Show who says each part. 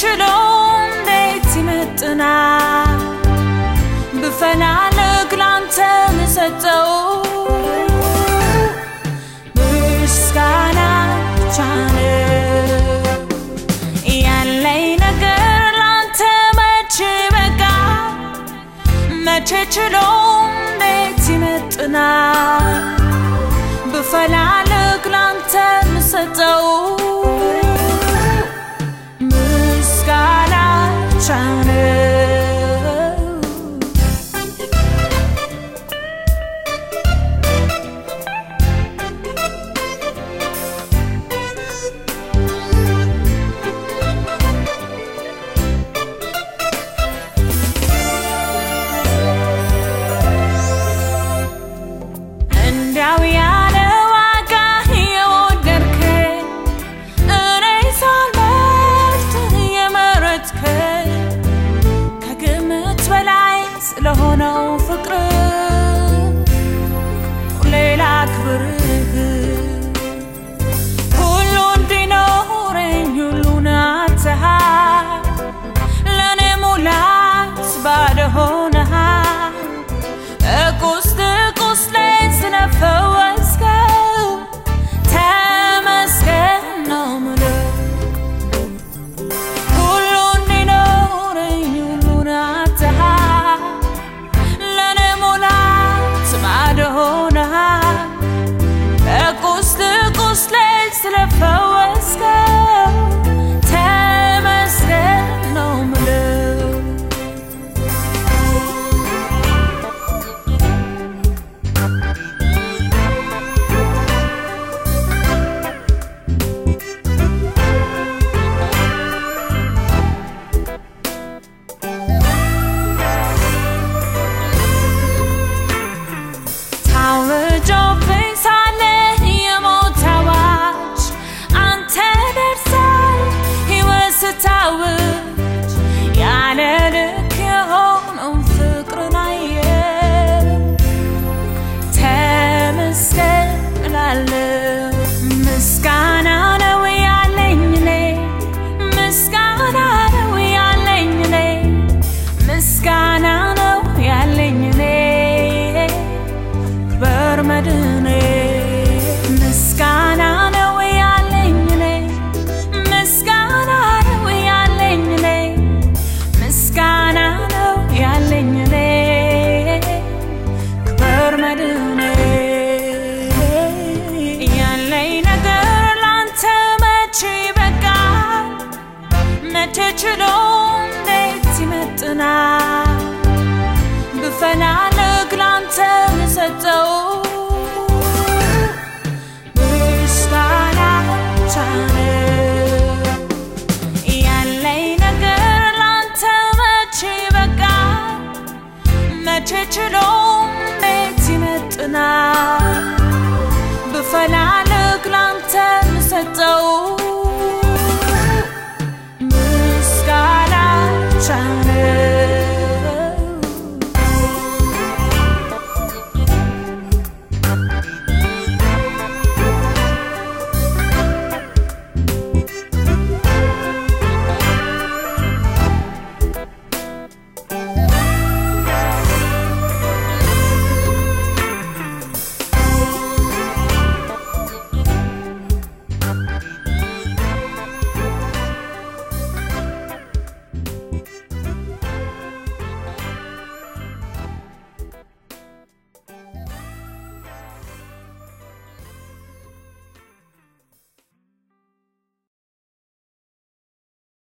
Speaker 1: ችሎ እንዴት ይመጥናል ብፈላለግ ላንተ ልሰጠው ምስጋና ብቻ ነው ያለኝ ነገር ላንተ መቼ በቃ መቼ ችሎ እንዴት ይመጥናል ብፈላለግ ላንተ ልሰጠው ምስጋና ብቻ ነው ለሆነው ፍቅር ሌላ ክብር ሁሉ እንዲኖረኝ ሁሉን አጥተሃል ለኔ ሙላት ባዶ ሆነሃል ቁስሌን ስለፈወስከው ተመስገን ነው የምለው ሁሉ እንዲኖረኝ ሁሉን አጥተሃል ቁስሌን ስለፈወስከው ተመስገን ነው የምለው ምስጋና ነው ያለኝ እኔ ምስጋና ነው ያለኝ እኔ ምስጋና ነው ያለኝ እኔ ክብር መድኔ ምስጋና ነው ያለኝ እኔ ምስጋና ነው ያለኝ እኔ ምስጋና ነው ያለኝ እኔ ክብር መድኔ ችሎ እንዴት ይመጥናል ብፈላለግ ላንተ ልሰጠው ምስጋና ብቻ ነው ያለኝ ነገር ላንተ መቼ በቃ መቼ ችሎ እንዴት ይመጥናል ብፈላለግ ላንተ ልሰጠው Try